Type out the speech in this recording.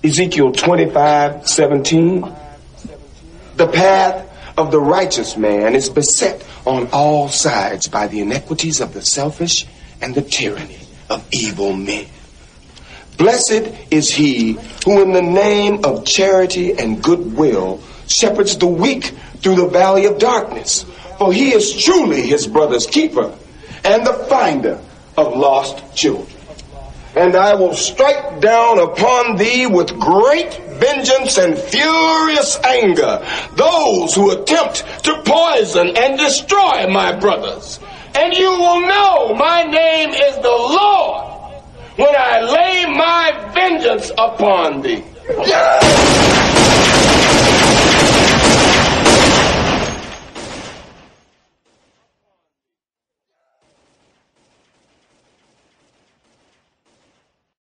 Ezekiel 25:17. The path of the righteous man is beset on all sides by the iniquities of the selfish and the tyranny of evil men. Blessed is he who in the name of charity and goodwill shepherds the weak through the valley of darkness, for he is truly his brother's keeper and the finder of lost children. And I will strike down upon thee with great vengeance and furious anger those who attempt to poison and destroy my brothers. And you will know my name is the Lord when I lay my vengeance upon thee.